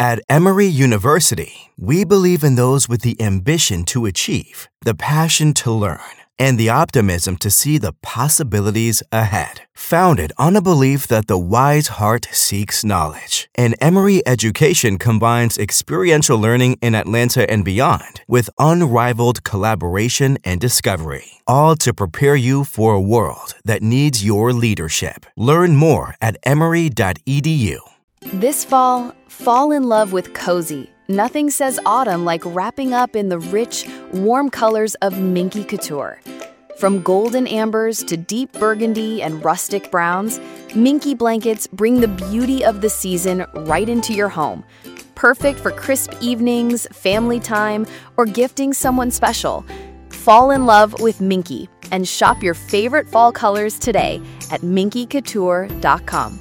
At Emory University, we believe in those with the ambition to achieve, the passion to learn, and the optimism to see the possibilities ahead. Founded on a belief that the wise heart seeks knowledge, and Emory education combines experiential learning in Atlanta and beyond with unrivaled collaboration and discovery, all to prepare you for a world that needs your leadership. Learn more at emory.edu. This fall in love with cozy. Nothing says autumn like wrapping up in the rich, warm colors of Minky Couture. From golden ambers to deep burgundy and rustic browns, Minky blankets bring the beauty of the season right into your home. Perfect for crisp evenings, family time, or gifting someone special. Fall in love with Minky and shop your favorite fall colors today at minkycouture.com.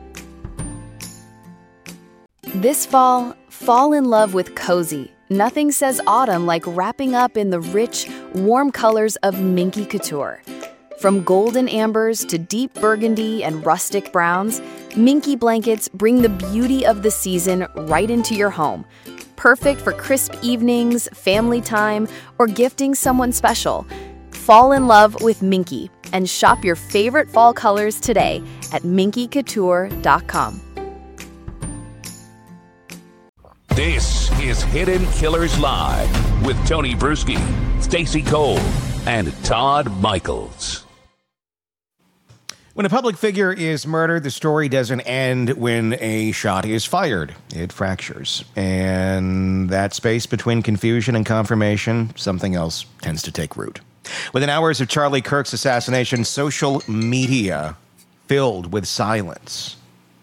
This fall in love with cozy. Nothing says autumn like wrapping up in the rich, warm colors of Minky Couture. From golden ambers to deep burgundy and rustic browns, Minky blankets bring the beauty of the season right into your home. Perfect for crisp evenings, family time, or gifting someone special. Fall in love with Minky and shop your favorite fall colors today at minkycouture.com. This is Hidden Killers Live with Tony Bruschi, Stacey Cole, and Todd Michaels. When a public figure is murdered, the story doesn't end when a shot is fired. It fractures. And that space between confusion and confirmation, something else tends to take root. Within hours of Charlie Kirk's assassination, social media filled with silence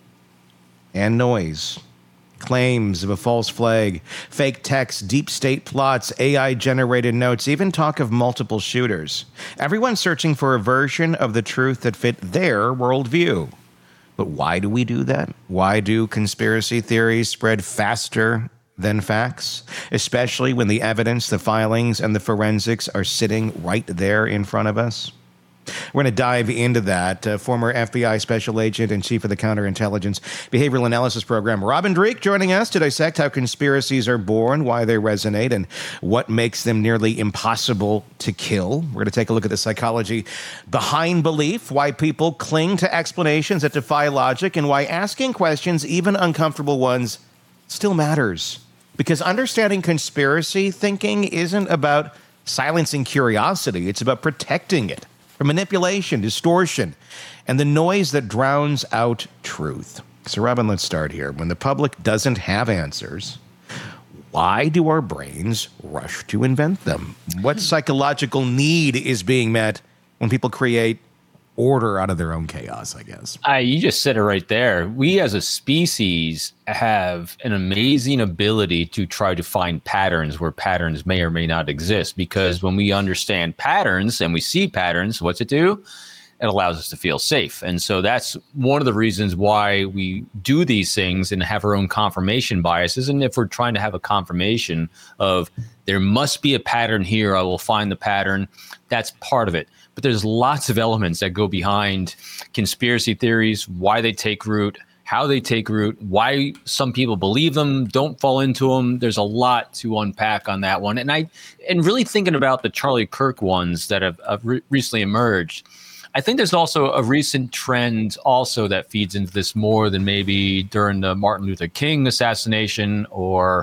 and noise. Claims of a false flag, fake texts, deep state plots, AI-generated notes, even talk of multiple shooters. Everyone searching for a version of the truth that fit their worldview. But why do we do that? Why do conspiracy theories spread faster than facts? Especially when the evidence, the filings, and the forensics are sitting right there in front of us? We're going to dive into that. Former FBI Special Agent and Chief of the Counterintelligence Behavioral Analysis Program, Robin Dreeke, joining us to dissect how conspiracies are born, why they resonate, and what makes them nearly impossible to kill. We're going to take a look at the psychology behind belief, why people cling to explanations that defy logic, and why asking questions, even uncomfortable ones, still matters. Because understanding conspiracy thinking isn't about silencing curiosity, it's about protecting it from manipulation, distortion, and the noise that drowns out truth. So, Robin, let's start here. When the public doesn't have answers, why do our brains rush to invent them? What psychological need is being met when people create order out of their own chaos, I guess? You just said it right there. We as a species have an amazing ability to try to find patterns where patterns may or may not exist, because when we understand patterns and we see patterns, what's it do? It allows us to feel safe. And so that's one of the reasons why we do these things and have our own confirmation biases. And if we're trying to have a confirmation of there must be a pattern here, I will find the pattern, that's part of it. But there's lots of elements that go behind conspiracy theories, why they take root, how they take root, why some people believe them, don't fall into them. There's a lot to unpack on that one. And really thinking about the Charlie Kirk ones that have recently emerged, I think there's also a recent trend also that feeds into this more than maybe during the Martin Luther King assassination or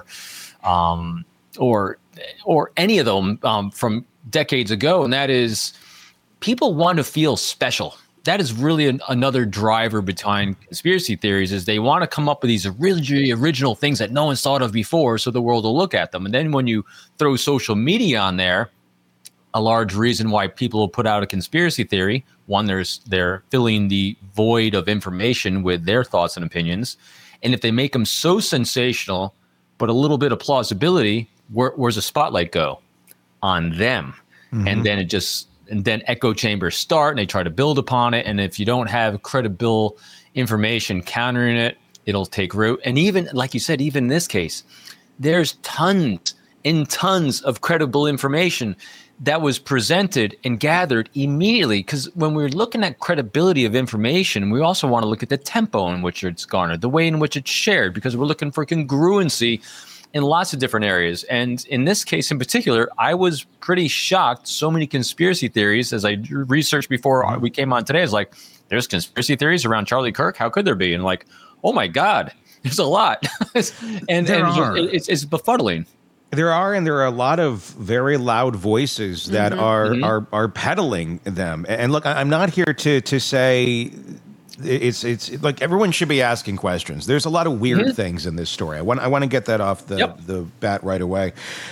any of them from decades ago, and that is people want to feel special. That is really another driver behind conspiracy theories, is they want to come up with these really original things that no one's thought of before, so the world will look at them. And then when you throw social media on there, a large reason why people will put out a conspiracy theory, one, they're filling the void of information with their thoughts and opinions. And if they make them so sensational, but a little bit of plausibility, where's the spotlight go? On them. Mm-hmm. And then echo chambers start and they try to build upon it. And if you don't have credible information countering it, it'll take root. And even, like you said, even in this case, there's tons and tons of credible information that was presented and gathered immediately. Because when we're looking at credibility of information, we also want to look at the tempo in which it's garnered, the way in which it's shared, because we're looking for congruency in lots of different areas. And in this case in particular, I was pretty shocked. So many conspiracy theories, as I researched before we came on today, is like, there's conspiracy theories around Charlie Kirk. How could there be? And like, oh my God, there's a lot. and it's befuddling. There are a lot of very loud voices that are peddling them. And look, I'm not here to say it's like everyone should be asking questions. There's a lot of weird things in this story. I want to get that off the bat right away.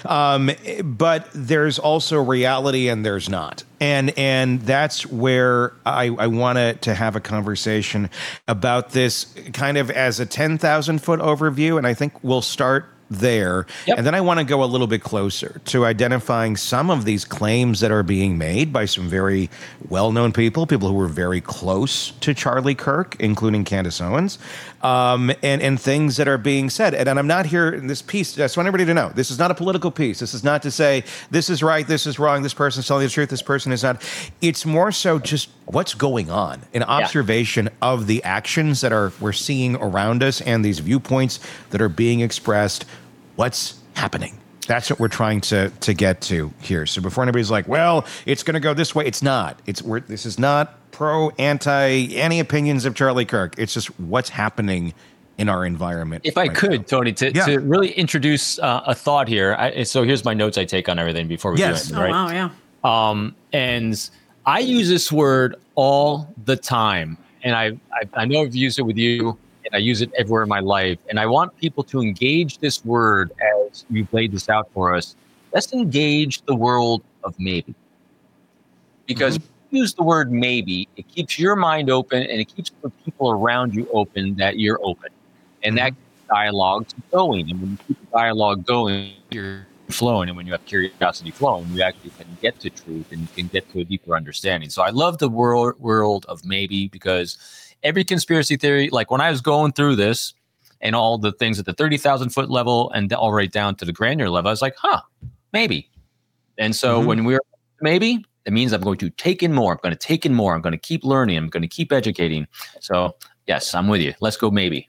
But there's also reality and there's not. And that's where I wanted to have a conversation about this kind of as a 10,000 foot overview. And I think we'll start there. And then I want to go a little bit closer to identifying some of these claims that are being made by some very well-known people who were very close to Charlie Kirk, including Candace Owens, and things that are being said. And I'm not here in this piece. I just want everybody to know, this is not a political piece. This is not to say this is right, this is wrong, this person's telling the truth, this person is not. It's more so just what's going on, an observation of the actions that we're seeing around us and these viewpoints that are being expressed. What's happening? That's what we're trying to get to here. So before anybody's like, well, it's going to go this way, it's not. This is not pro, anti, any opinions of Charlie Kirk. It's just what's happening in our environment. If I could, Tony, to really introduce a thought here. So here's my notes I take on everything before we do it. Right? Oh, wow, yeah. And I use this word all the time. And I know I've used it with you. And I use it everywhere in my life. And I want people to engage this word as you've laid this out for us. Let's engage the world of maybe. Because if you use the word maybe, it keeps your mind open and it keeps the people around you open that you're open. And that dialogue going. And when you keep the dialogue going, you're flowing. And when you have curiosity flowing, you actually can get to truth and you can get to a deeper understanding. So I love the world of maybe, because every conspiracy theory, like when I was going through this and all the things at the 30,000 foot level and all right down to the granular level, I was like, maybe. And so when we're maybe, it means I'm going to take in more. I'm going to take in more. I'm going to keep learning. I'm going to keep educating. So yes, I'm with you. Let's go maybe.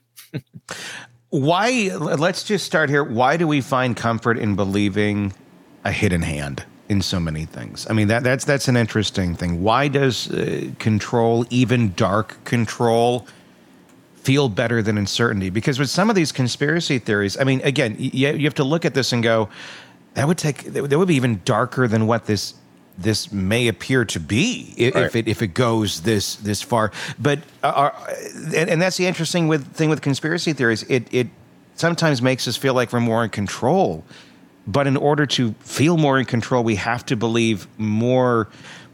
Why? Let's just start here. Why do we find comfort in believing a hidden hand in so many things? I mean, that's an interesting thing. Why does control, even dark control, feel better than uncertainty? Because with some of these conspiracy theories, I mean, again, you have to look at this and go, that would be even darker than what this may appear to be if it goes this far. But and that's the interesting thing with conspiracy theories. It sometimes makes us feel like we're more in control. But in order to feel more in control, we have to believe more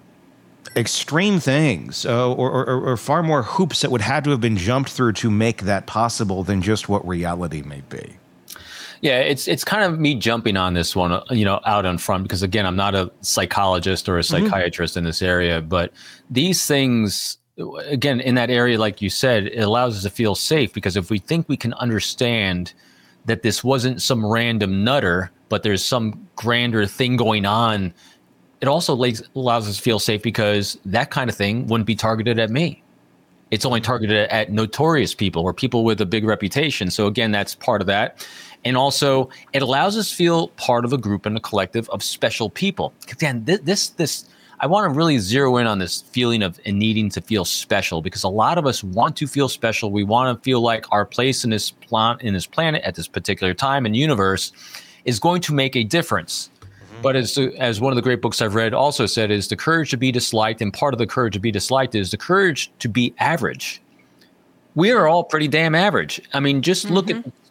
extreme things or far more hoops that would have to have been jumped through to make that possible than just what reality may be. Yeah, it's kind of me jumping on this one, out in front, because again, I'm not a psychologist or a psychiatrist in this area, but these things, again, in that area, like you said, it allows us to feel safe, because if we think we can understand that this wasn't some random nutter, but there's some grander thing going on, it also allows us to feel safe, because that kind of thing wouldn't be targeted at me. It's only targeted at notorious people or people with a big reputation. So again, that's part of that. And also, it allows us to feel part of a group and a collective of special people. Again, this I want to really zero in on this feeling of needing to feel special, because a lot of us want to feel special. We want to feel like our place in this planet at this particular time and universe is going to make a difference. But as one of the great books I've read also said, is the courage to be disliked, and part of the courage to be disliked is the courage to be average. We are all pretty damn average. I mean, just look at the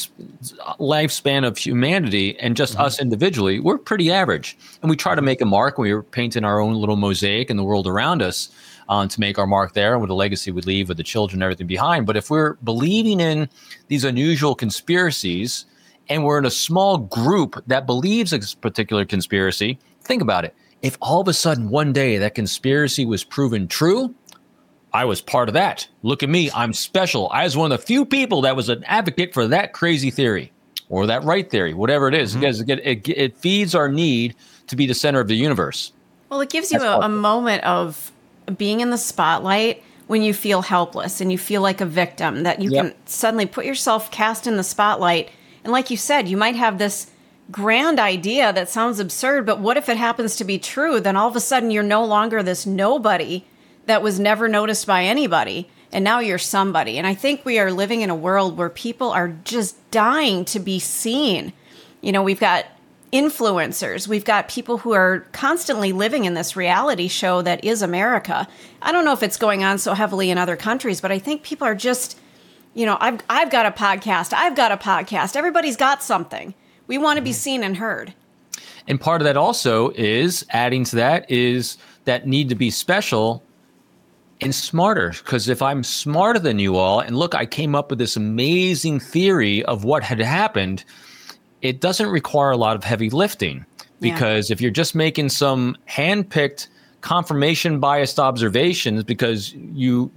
lifespan of humanity and just us individually. We're pretty average. And we try to make a mark. We are painting our own little mosaic in the world around us to make our mark there and what a legacy we leave with the children and everything behind. But if we're believing in these unusual conspiracies and we're in a small group that believes a particular conspiracy, think about it. If all of a sudden one day that conspiracy was proven true, I was part of that. Look at me. I'm special. I was one of the few people that was an advocate for that crazy theory. or that right theory, whatever it is, because it feeds our need to be the center of the universe. Well, it gives you a moment of being in the spotlight when you feel helpless and you feel like a victim, that you can suddenly put yourself cast in the spotlight. And like you said, you might have this grand idea that sounds absurd, but what if it happens to be true? Then all of a sudden you're no longer this nobody that was never noticed by anybody, and now you're somebody. And I think we are living in a world where people are just dying to be seen. You know, we've got influencers, we've got people who are constantly living in this reality show that is America. I don't know if it's going on so heavily in other countries, but I think people are just, you know, I've got a podcast, everybody's got something. We want to be seen and heard. And part of that also is, adding to that, is that need to be special and smarter. Because if I'm smarter than you all, and look, I came up with this amazing theory of what had happened, it doesn't require a lot of heavy lifting. Because if you're just making some hand-picked confirmation biased observations because you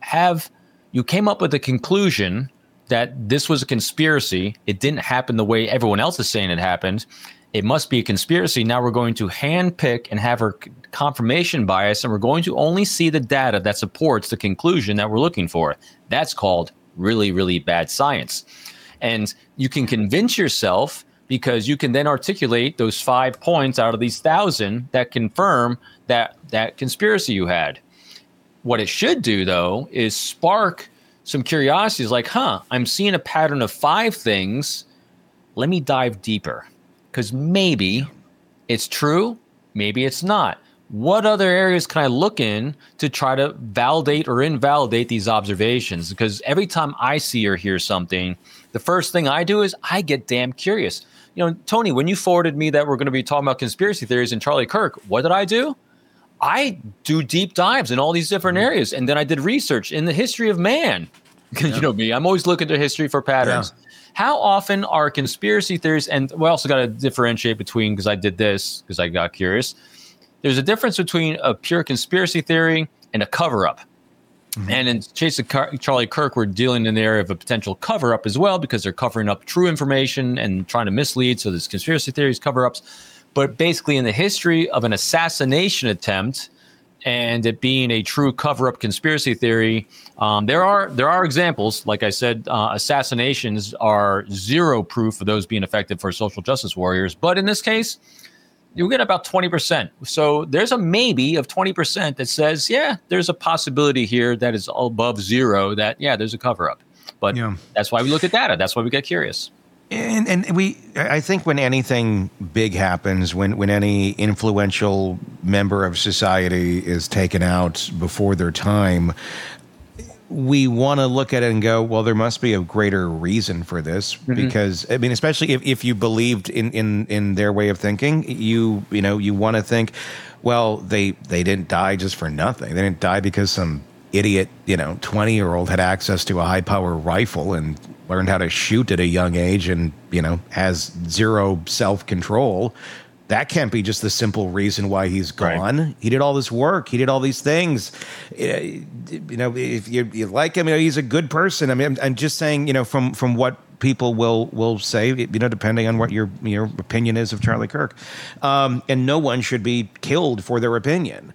came up with a conclusion that this was a conspiracy, it didn't happen the way everyone else is saying it happened, it must be a conspiracy. Now we're going to handpick and have our confirmation bias, and we're going to only see the data that supports the conclusion that we're looking for. That's called really, really bad science. And you can convince yourself because you can then articulate those 5 points out of these 1,000 that confirm that conspiracy you had. What it should do, though, is spark some curiosities like, I'm seeing a pattern of 5 things. Let me dive deeper. Because maybe it's true, maybe it's not. What other areas can I look in to try to validate or invalidate these observations? Because every time I see or hear something, the first thing I do is I get damn curious. You know, Tony, when you forwarded me that we're going to be talking about conspiracy theories and Charlie Kirk, what did I do? I do deep dives in all these different areas. And then I did research in the history of man. You know me, I'm always looking to history for patterns. Yeah. How often are conspiracy theories, and we also got to differentiate between, because I did this, because I got curious. There's a difference between a pure conspiracy theory and a cover-up. Mm-hmm. And in Chase of Charlie Kirk, we're dealing in the area of a potential cover-up as well, because they're covering up true information and trying to mislead. So there's conspiracy theories, cover-ups. But basically in the history of an assassination attempt and it being a true cover-up conspiracy theory, there are examples. Like I said, assassinations are zero proof of those being effective for social justice warriors. But in this case, you get about 20%. So there's a maybe of 20% that says, there's a possibility here that is above zero that, there's a cover-up. But that's why we look at data. That's why we get curious. And I think when anything big happens, when any influential member of society is taken out before their time, we want to look at it and go, well, there must be a greater reason for this. Mm-hmm. Because, I mean, especially if you believed in their way of thinking, you want to think, well, they didn't die just for nothing. They didn't die because some idiot, 20-year-old had access to a high-power rifle and learned how to shoot at a young age and, has zero self-control. That can't be just the simple reason why he's gone. Right. He did all this work. He did all these things. If you like him, he's a good person. I mean, I'm just saying, from what people will say, depending on what your opinion is of Charlie Kirk. And no one should be killed for their opinion.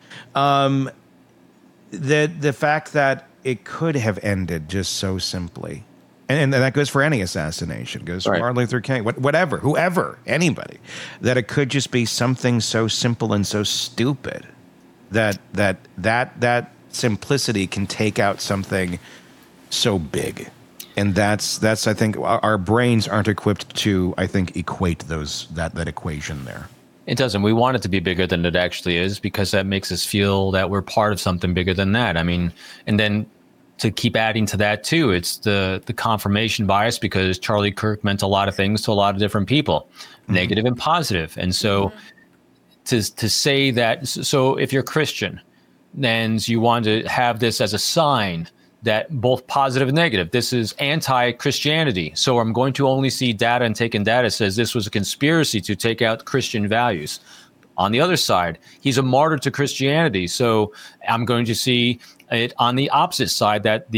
The fact that it could have ended just so simply. And that goes for any assassination. It goes for Martin Luther King, whatever, whoever, anybody. That it could just be something so simple and so stupid that simplicity can take out something so big. And that's I think our brains aren't equipped to, I think, equate that equation there. It doesn't. We want it to be bigger than it actually is, because that makes us feel that we're part of something bigger than that. I mean, and then to keep adding to that too, it's the confirmation bias, because Charlie Kirk meant a lot of things to a lot of different people, negative and positive. And so to say that, so if you're Christian, then you want to have this as a sign that both positive and negative, this is anti-Christianity. So I'm going to only see data and taken data says this was a conspiracy to take out Christian values. On the other side, he's a martyr to Christianity. So I'm going to see it on the opposite side, that the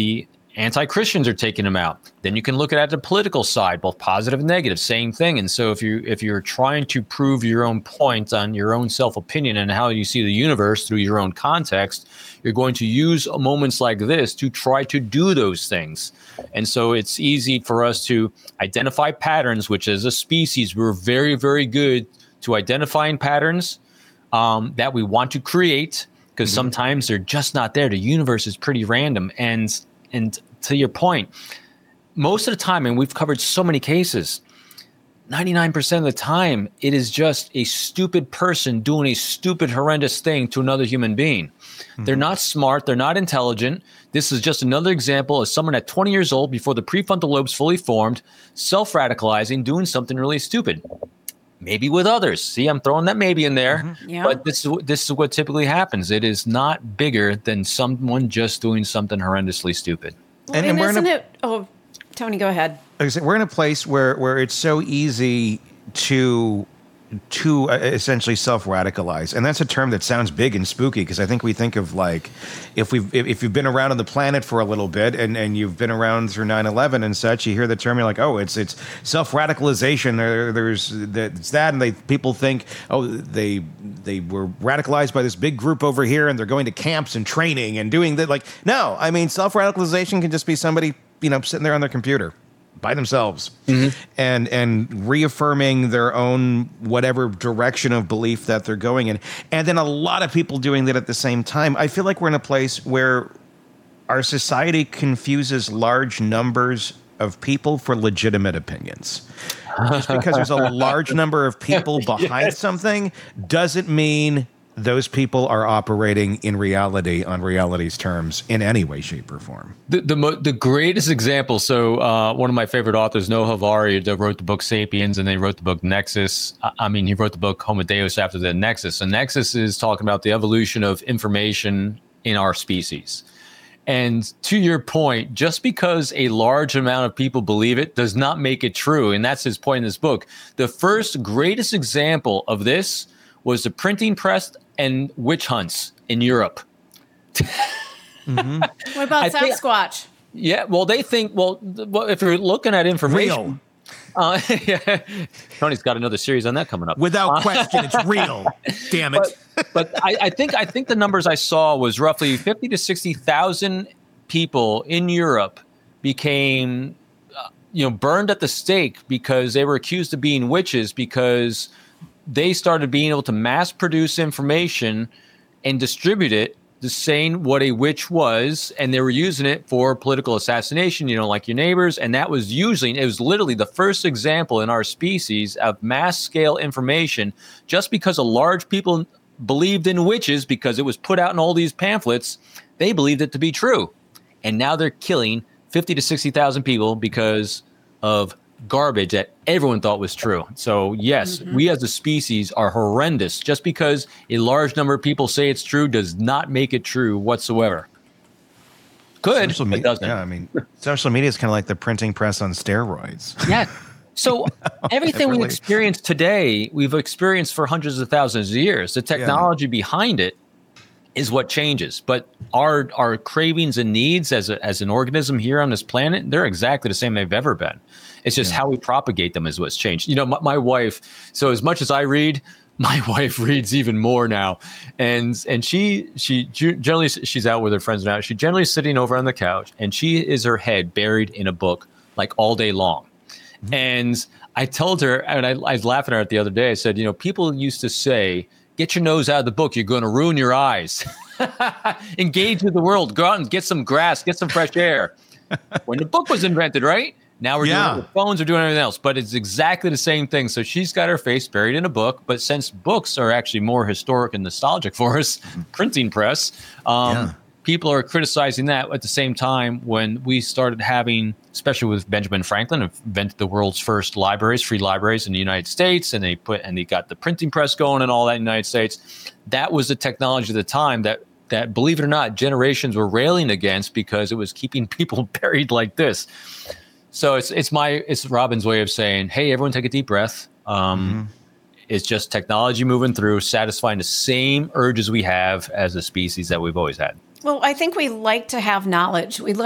Anti-Christians are taking them out. Then you can look at the political side, both positive and negative, same thing. And so if you're trying to prove your own point on your own self-opinion and how you see the universe through your own context, you're going to use moments like this to try to do those things. And so it's easy for us to identify patterns, which as a species, we're very, very good to identifying patterns that we want to create, because sometimes they're just not there. The universe is pretty random. And to your point, most of the time, and we've covered so many cases, 99% of the time, it is just a stupid person doing a stupid, horrendous thing to another human being. They're not smart. They're not intelligent. This is just another example of someone at 20 years old, before the prefrontal lobe's fully formed, self-radicalizing, doing something really stupid. Maybe with others. See, I'm throwing that maybe in there. Yeah. But this is what typically happens. It is not bigger than someone just doing something horrendously stupid. Well, and isn't it? Oh, Tony, go ahead. Like I said, we're in a place where it's so easy to essentially self-radicalize, and that's a term that sounds big and spooky, because I think we think of, like, if you've been around on the planet for a little bit and you've been around through 9/11 and such, you hear the term, you're like, oh, it's self-radicalization. There's that, and people think, oh, they were radicalized by this big group over here, and they're going to camps and training and doing that. Like, no, I mean, self-radicalization can just be somebody, sitting there on their computer by themselves and reaffirming their own whatever direction of belief that they're going in. And then a lot of people doing that at the same time. I feel like we're in a place where our society confuses large numbers of people for legitimate opinions. Just because there's a large number of people behind something doesn't mean those people are operating in reality on reality's terms in any way, shape, or form. The greatest example. So one of my favorite authors, Noah Harari, that wrote the book *Sapiens*, and then he wrote the book *Nexus*. He wrote the book *Homo Deus* after the *Nexus*. And *Nexus* is talking about the evolution of information in our species. And to your point, just because a large amount of people believe it does not make it true. And that's his point in this book. The first greatest example of this was the printing press and witch hunts in Europe. What about Sasquatch? Yeah, well, they think, if you're looking at information. Real. Tony's got another series on that coming up. Without question, it's real. Damn it. But I think the numbers I saw was roughly 50 to 60,000 people in Europe became, burned at the stake because they were accused of being witches, because they started being able to mass produce information and distribute it, saying what a witch was, and they were using it for political assassination, like your neighbors. And it was literally the first example in our species of mass scale information, just because a large people believed in witches, because it was put out in all these pamphlets, they believed it to be true. And now they're killing 50 to 60,000 people because of garbage that everyone thought was true. So yes, we as a species are horrendous. Just because a large number of people say it's true does not make it true whatsoever. Good, but doesn't. Yeah, social media is kind of like the printing press on steroids. Yeah. So everything we experience today, we've experienced for hundreds of thousands of years. The technology behind it is what changes. But our cravings and needs as an organism here on this planet, they're exactly the same they've ever been. It's just how we propagate them is what's changed. My wife, so as much as I read, my wife reads even more now. And she generally, she's out with her friends now. She's generally sitting over on the couch, and she is her head buried in a book like all day long. Mm-hmm. And I told her, and I was laughing at her the other day, I said, people used to say, get your nose out of the book, you're going to ruin your eyes. Engage with the world, go out and get some grass, get some fresh air. When the book was invented, right? Now we're doing it with phones, we're doing everything else, but it's exactly the same thing. So she's got her face buried in a book, but since books are actually more historic and nostalgic for us, printing press, people are criticizing that. At the same time, when we started having, especially with Benjamin Franklin, invented the world's first libraries, free libraries in the United States, and he got the printing press going and all that in the United States. That was the technology at the time that believe it or not, generations were railing against, because it was keeping people buried like this. So it's Robin's way of saying, hey, everyone take a deep breath. It's just technology moving through, satisfying the same urges we have as a species that we've always had. Well, I think we like to have knowledge. We like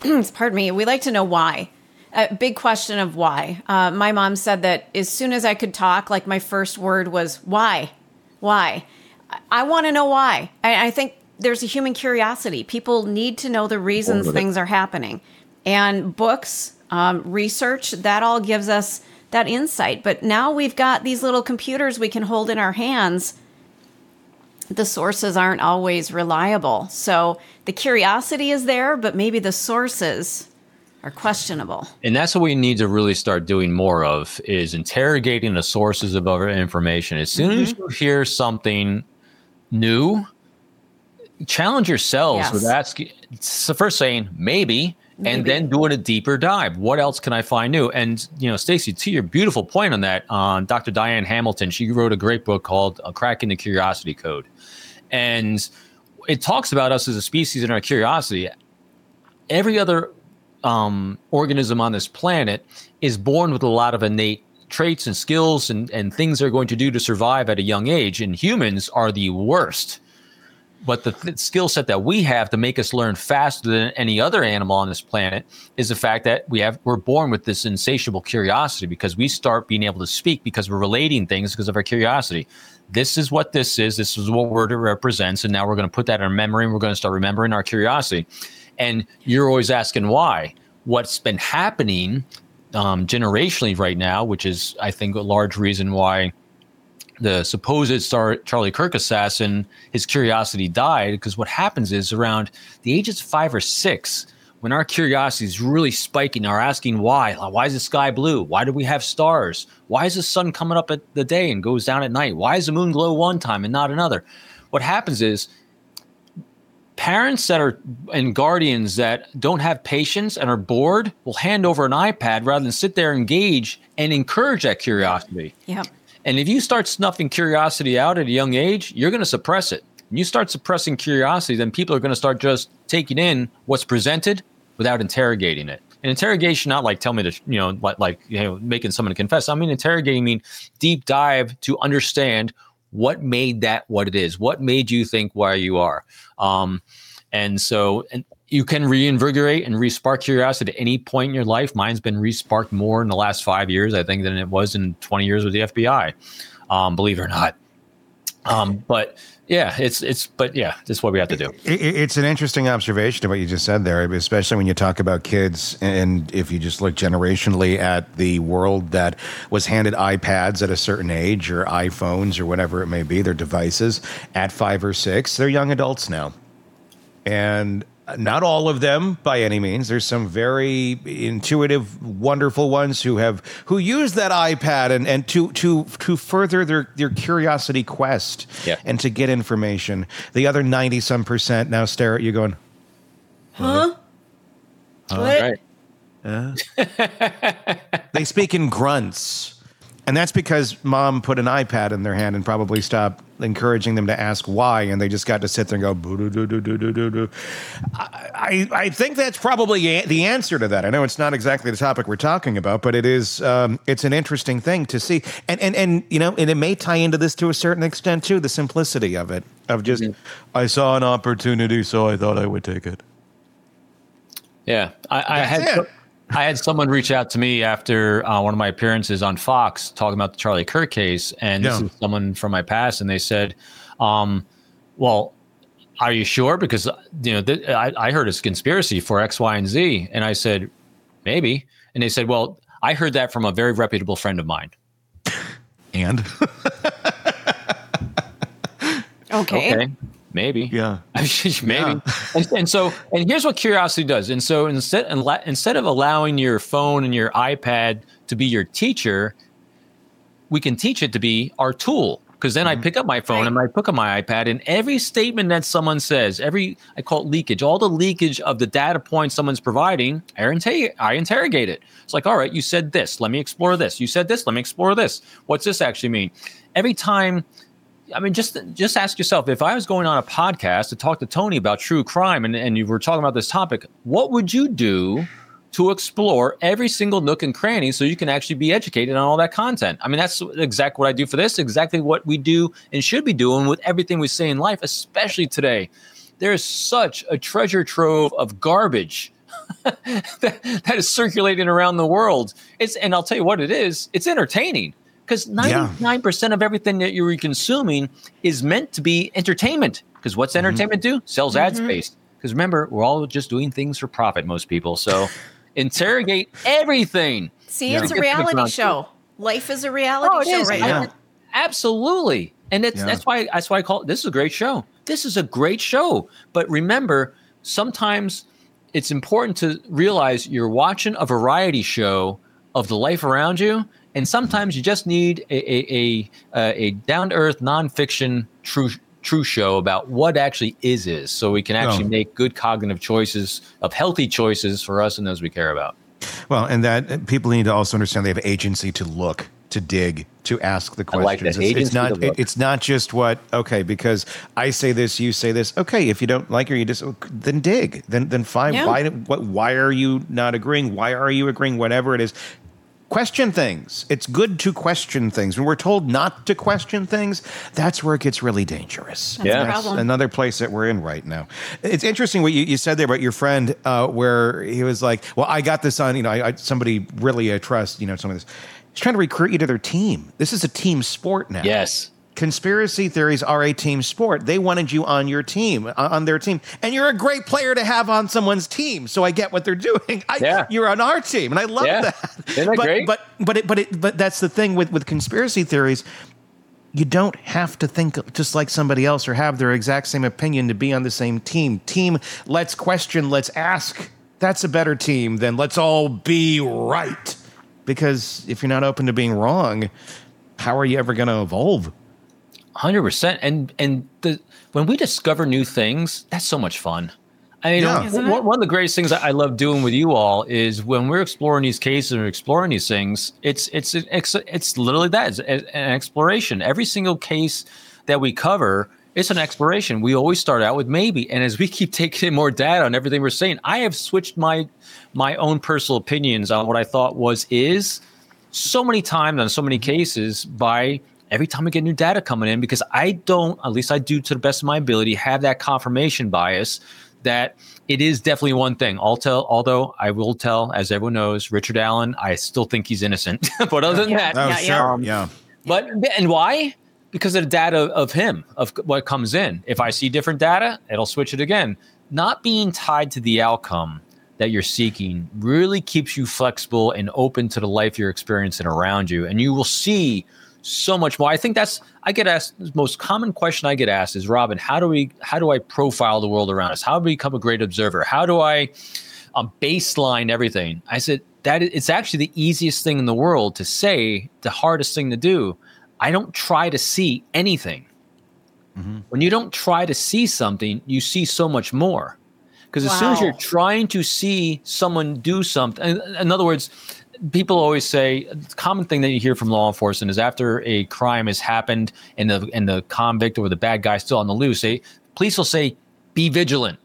pardon me, we like to know why. A big question of why. My mom said that as soon as I could talk, like my first word was why. Why? I want to know why. I think there's a human curiosity. People need to know the reasons things are happening. And books, research, that all gives us that insight. But now we've got these little computers we can hold in our hands. The sources aren't always reliable. So the curiosity is there, but maybe the sources are questionable. And that's what we need to really start doing more of, is interrogating the sources of our information. As soon as you hear something new, challenge yourselves with asking, so first saying maybe, and then doing a deeper dive. What else can I find new? And, Stacey, to your beautiful point on that, Dr. Diane Hamilton, she wrote a great book called Cracking the Curiosity Code. And it talks about us as a species and our curiosity. Every other organism on this planet is born with a lot of innate traits and skills and things they're going to do to survive at a young age. And humans are the worst. But the skill set that we have to make us learn faster than any other animal on this planet is the fact that we're born with this insatiable curiosity, because we start being able to speak because we're relating things because of our curiosity. This is what this is. This is what word it represents. And now we're going to put that in our memory, and we're going to start remembering our curiosity. And you're always asking why. What's been happening generationally right now, which is, I think, a large reason why the supposed Charlie Kirk assassin, his curiosity died, because what happens is around the ages of 5 or 6, when our curiosity is really spiking, are asking why. Why is the sky blue? Why do we have stars? Why is the sun coming up at the day and goes down at night? Why does the moon glow one time and not another? What happens is parents and guardians that don't have patience and are bored will hand over an iPad rather than sit there, engage, and encourage that curiosity. Yeah. And if you start snuffing curiosity out at a young age, you're going to suppress it. When you start suppressing curiosity, then people are going to start just taking in what's presented without interrogating it. And interrogation, not like tell me to, making someone confess. I mean, interrogating mean deep dive to understand what made that what it is. What made you think why you are? And you can reinvigorate and respark curiosity at any point in your life. Mine's been resparked more in the last 5 years, I think, than it was in 20 years with the FBI, believe it or not. But yeah, that's what we have to do. It's an interesting observation of what you just said there, especially when you talk about kids. And if you just look generationally at the world that was handed iPads at a certain age, or iPhones, or whatever it may be, their devices at 5 or 6, they're young adults now. And not all of them by any means. There's some very intuitive, wonderful ones who use that iPad and to further their curiosity quest and to get information. The other 90-some% now stare at you going, huh? What? Right. They speak in grunts. And that's because mom put an iPad in their hand and probably stopped encouraging them to ask why, and they just got to sit there and go, boo-doo-doo-doo-doo-doo-doo. I think that's probably the answer to that. I know it's not exactly the topic we're talking about, but it is. It's an interesting thing to see, and it may tie into this to a certain extent too. The simplicity of it, of just I saw an opportunity, so I thought I would take it. Yeah, I had someone reach out to me after one of my appearances on Fox talking about the Charlie Kirk case, and this is someone from my past, and they said, well, are you sure? Because, I heard it's conspiracy for X, Y, and Z. And I said, maybe. And they said, well, I heard that from a very reputable friend of mine. And? Okay. Maybe. Yeah. Maybe. Yeah. And here's what curiosity does. And so instead of allowing your phone and your iPad to be your teacher, we can teach it to be our tool. Because then I pick up my phone and I pick up my iPad, and every statement that someone says, I call it leakage, all the leakage of the data points someone's providing, I interrogate it. It's like, all right, you said this, let me explore this. You said this, let me explore this. What's this actually mean? Every time, just ask yourself, if I was going on a podcast to talk to Tony about true crime and you were talking about this topic, what would you do to explore every single nook and cranny so you can actually be educated on all that content? I mean, that's exactly what I do for this, exactly what we do and should be doing with everything we say in life, especially today. There is such a treasure trove of garbage that is circulating around the world. And I'll tell you what it is. It's entertaining because 99% of everything that you're consuming is meant to be entertainment. Because what's entertainment do? Sells ad space. Because remember, we're all just doing things for profit, most people. So interrogate everything. See, it's a reality show. Life is a reality show right now. Absolutely. And that's why I call it, this is a great show. This is a great show. But remember, sometimes it's important to realize you're watching a variety show of the life around you. And sometimes you just need a down-to-earth, nonfiction, true show about what actually is. So we can actually make good cognitive choices, of healthy choices for us and those we care about. Well, and that people need to also understand they have agency to look, to dig, to ask the questions. It's not just because I say this, you say this. Okay, if you don't like it, then dig. Then find why are you not agreeing? Why are you agreeing? Whatever it is. Question things. It's good to question things. When we're told not to question things, that's where it gets really dangerous. That's another place that we're in right now. It's interesting what you said there about your friend, where he was like, well, I got this on, somebody really I trust, some of this. He's trying to recruit you to their team. This is a team sport now. Yes. Conspiracy theories are a team sport. They wanted you on your team, on their team. And you're a great player to have on someone's team. So I get what they're doing. You're on our team. And I love that. Isn't that great? But that's the thing with conspiracy theories. You don't have to think just like somebody else or have their exact same opinion to be on the same team. Team, let's question, let's ask. That's a better team than let's all be right. Because if you're not open to being wrong, how are you ever going to evolve? 100%. And when we discover new things, that's so much fun. I mean, one of the greatest things I love doing with you all is when we're exploring these cases or exploring these things, it's literally that. It's an exploration. Every single case that we cover, it's an exploration. We always start out with maybe. And as we keep taking in more data on everything we're saying, I have switched my own personal opinions on what I thought is so many times on so many cases by every time I get new data coming in, because I don't, at least I do to the best of my ability, have that confirmation bias that it is definitely one thing. Although I will tell, as everyone knows, Richard Allen, I still think he's innocent. But other than that, But and why? Because of the data of him, of what comes in. If I see different data, it'll switch it again. Not being tied to the outcome that you're seeking really keeps you flexible and open to the life you're experiencing around you, and you will see so much more. I think I get asked, the most common question I get asked is, Robin, how do I profile the world around us? How do we become a great observer? How do I baseline everything? I said, it's actually the easiest thing in the world to say, the hardest thing to do. I don't try to see anything. Mm-hmm. When you don't try to see something, you see so much more. Because as soon as you're trying to see someone do something, in other words, people always say, the common thing that you hear from law enforcement is after a crime has happened and the convict or the bad guy is still on the loose, police will say, be vigilant.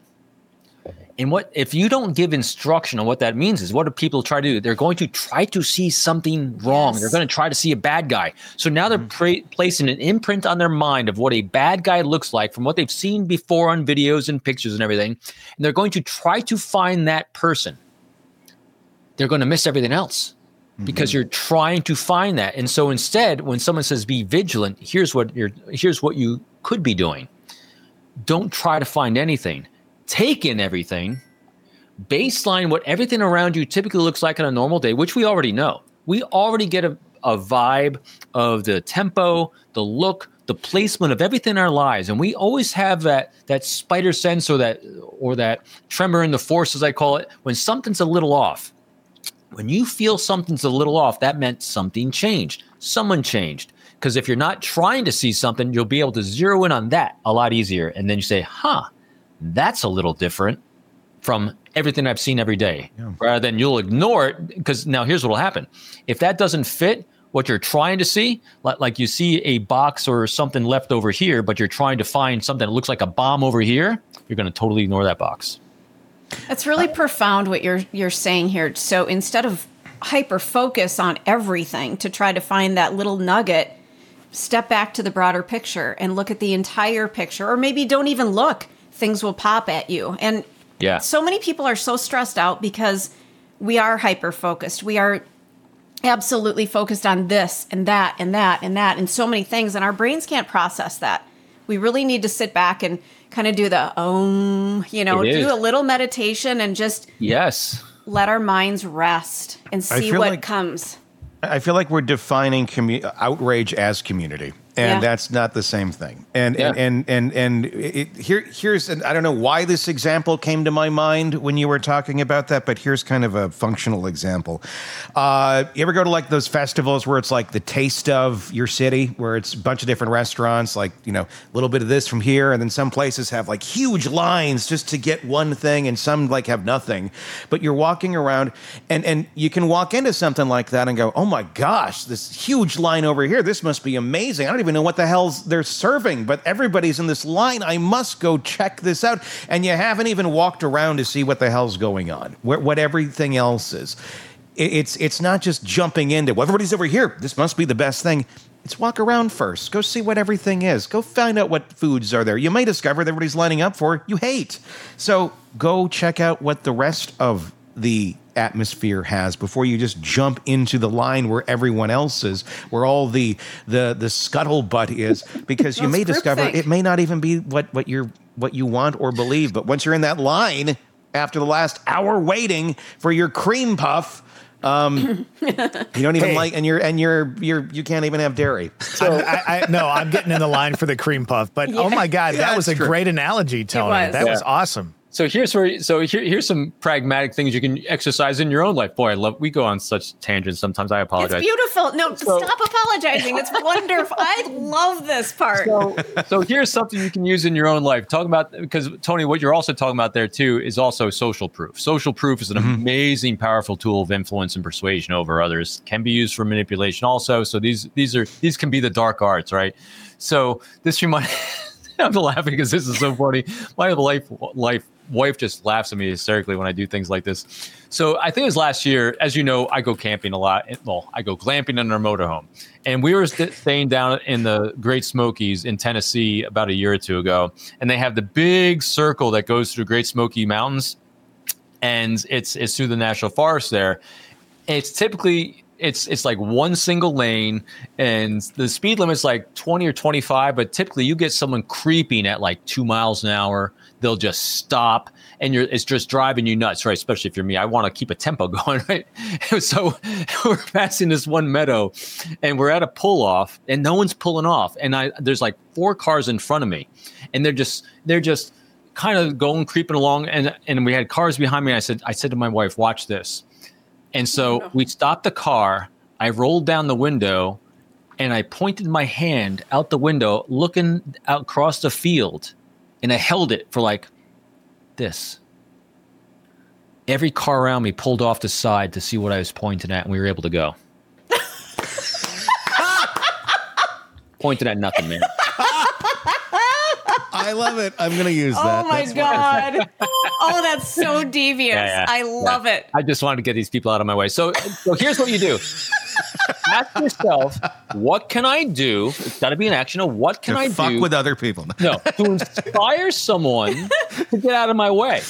And what if you don't give instruction on what that means is, what do people try to do? They're going to try to see something wrong. Yes. They're going to try to see a bad guy. So now they're placing an imprint on their mind of what a bad guy looks like from what they've seen before on videos and pictures and everything. And they're going to try to find that person. They're going to miss everything else because you're trying to find that. And so instead, when someone says be vigilant, here's what you could be doing. Don't try to find anything. Take in everything, baseline what everything around you typically looks like on a normal day, which we already know. We already get a vibe of the tempo, the look, the placement of everything in our lives. And we always have that spider sense or that tremor in the force, as I call it, when something's a little off. When you feel something's a little off, that meant something changed. Someone changed. Because if you're not trying to see something, you'll be able to zero in on that a lot easier. And then you say, that's a little different from everything I've seen every day. Yeah. Rather than you'll ignore it, because now here's what will happen. If that doesn't fit what you're trying to see, like you see a box or something left over here, but you're trying to find something that looks like a bomb over here, you're going to totally ignore that box. That's really profound what you're saying here. So instead of hyper focus on everything to try to find that little nugget, step back to the broader picture and look at the entire picture, or maybe don't even look. Things will pop at you. And Yeah. So many people are so stressed out because we are hyper-focused. We are absolutely focused on this and that and that and that and so many things, and our brains can't process that. We really need to sit back and kind of do the do a little meditation and just let our minds rest and see what comes. I feel like we're defining outrage as community, and that's not the same thing. And here's I don't know why this example came to my mind when you were talking about that, but here's kind of a functional example. You ever go to like those festivals where it's like the taste of your city, where it's a bunch of different restaurants, like, a little bit of this from here, and then some places have like huge lines just to get one thing, and some like have nothing. But you're walking around, and you can walk into something like that and go, oh my gosh, this huge line over here, this must be amazing. I don't even know what the hell they're serving, but everybody's in this line. I must go check this out. And you haven't even walked around to see what the hell's going on, what everything else is. It's not just jumping into, well, everybody's over here, this must be the best thing. It's walk around first. Go see what everything is. Go find out what foods are there. You may discover that everybody's lining up for you hate. So go check out what the rest of the atmosphere has before you just jump into the line where everyone else is, where all the scuttlebutt is, because you may discover it may not even be what you want or believe. But once you're in that line after the last hour waiting for your cream puff, you don't even like, and you can't even have dairy. So I'm getting in the line for the cream puff. But oh my God, that was a great analogy, Tony. That was awesome. So here's some pragmatic things you can exercise in your own life. Boy, we go on such tangents sometimes. I apologize. It's beautiful. No, stop apologizing. It's wonderful. I love this part. So here's something you can use in your own life. Talk about, because Tony, what you're also talking about there too is also social proof. Social proof is an amazing, powerful tool of influence and persuasion over others. Can be used for manipulation also. So these can be the dark arts, right? So this reminds. I'm laughing because this is so funny. My wife just laughs at me hysterically when I do things like this. So I think it was last year. As you know, I go camping a lot. Well, I go glamping in our motorhome. And we were staying down in the Great Smokies in Tennessee about a year or two ago. And they have the big circle that goes through Great Smoky Mountains. And it's through the National Forest there. It's typically... It's like one single lane, and the speed limit's like 20 or 25, but typically you get someone creeping at like 2 miles an hour. They'll just stop, and it's just driving you nuts, right? Especially if you're me. I want to keep a tempo going, right? So we're passing this one meadow, and we're at a pull-off, and no one's pulling off. And there's like 4 cars in front of me, and they're just kind of creeping along, and we had cars behind me. I said to my wife, watch this. And so we stopped the car. I rolled down the window, and I pointed my hand out the window, looking out across the field, and I held it for like this. Every car around me pulled off the side to see what I was pointing at, and we were able to go. Pointed at nothing, man. I love it. I'm going to use that. Oh, my God. Oh, that's so devious. Yeah. I love it. I just wanted to get these people out of my way. So here's what you do. Ask yourself, what can I do? It's got to be an action of what can I do? Fuck with other people. No, to inspire someone to get out of my way.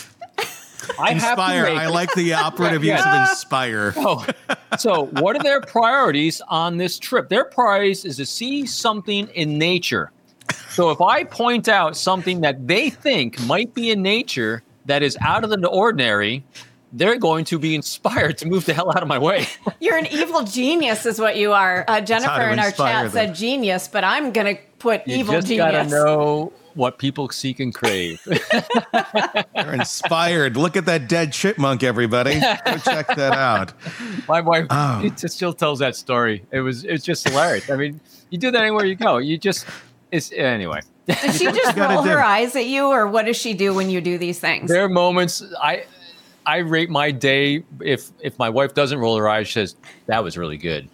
I like the operative use of inspire. So what are their priorities on this trip? Their priorities is to see something in nature. So if I point out something that they think might be in nature that is out of the ordinary, they're going to be inspired to move the hell out of my way. You're an evil genius is what you are. Jennifer in our chat said genius, but I'm going to put evil genius. You just got to know what people seek and crave. You're inspired. Look at that dead chipmunk, everybody. Go check that out. My wife still tells that story. It's just hilarious. I mean, you do that anywhere you go. Anyway. Does she just roll her eyes at you, or what does she do when you do these things? There are moments I rate my day. If my wife doesn't roll her eyes, she says, that was really good.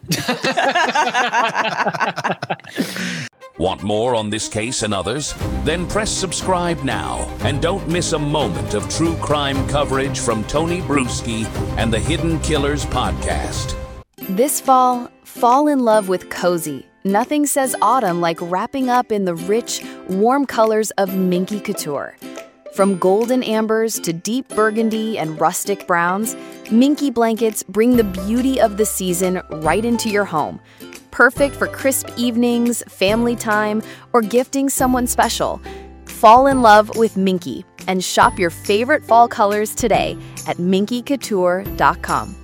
Want more on this case and others? Then press subscribe now and don't miss a moment of true crime coverage from Tony Bruschi and the Hidden Killers podcast. This fall in love with Cozy. Nothing says autumn like wrapping up in the rich, warm colors of Minky Couture. From golden ambers to deep burgundy and rustic browns, Minky blankets bring the beauty of the season right into your home. Perfect for crisp evenings, family time, or gifting someone special. Fall in love with Minky and shop your favorite fall colors today at minkycouture.com.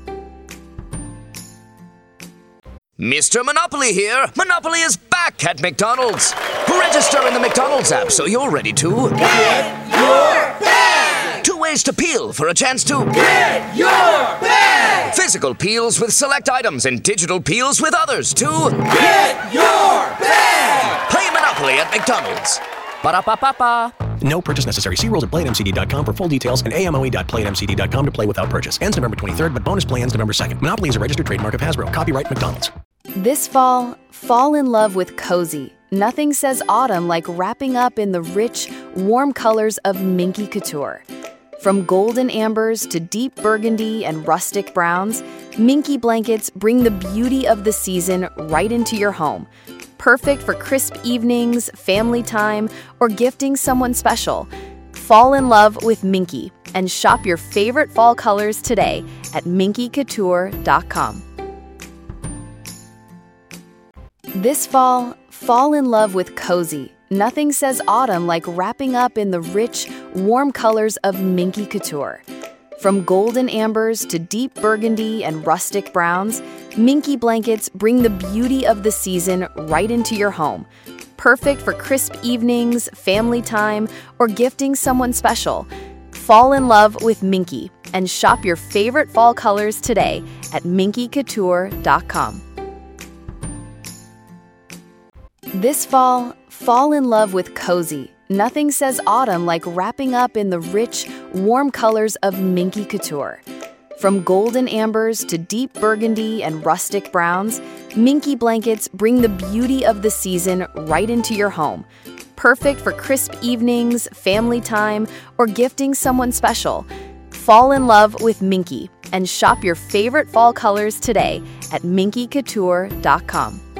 Mr. Monopoly here. Monopoly is back at McDonald's. Register in the McDonald's app so you're ready to get your bag. 2 ways to peel for a chance to get your bag. Physical peels with select items and digital peels with others to get your bag. Play Monopoly at McDonald's. Ba-da-ba-ba-ba. No purchase necessary. See rules at playatmcd.com for full details and amoe.playatmcd.com to play without purchase. Ends November 23rd, but bonus play ends November 2nd. Monopoly is a registered trademark of Hasbro. Copyright McDonald's. This fall, fall in love with cozy. Nothing says autumn like wrapping up in the rich, warm colors of Minky Couture. From golden ambers to deep burgundy and rustic browns, Minky blankets bring the beauty of the season right into your home. Perfect for crisp evenings, family time, or gifting someone special. Fall in love with Minky and shop your favorite fall colors today at minkycouture.com. This fall, fall in love with cozy. Nothing says autumn like wrapping up in the rich, warm colors of Minky Couture. From golden ambers to deep burgundy and rustic browns, Minky blankets bring the beauty of the season right into your home. Perfect for crisp evenings, family time, or gifting someone special. Fall in love with Minky and shop your favorite fall colors today at minkycouture.com. This fall, fall in love with cozy. Nothing says autumn like wrapping up in the rich, warm colors of Minky Couture. From golden ambers to deep burgundy and rustic browns, Minky blankets bring the beauty of the season right into your home. Perfect for crisp evenings, family time, or gifting someone special. Fall in love with Minky and shop your favorite fall colors today at minkycouture.com.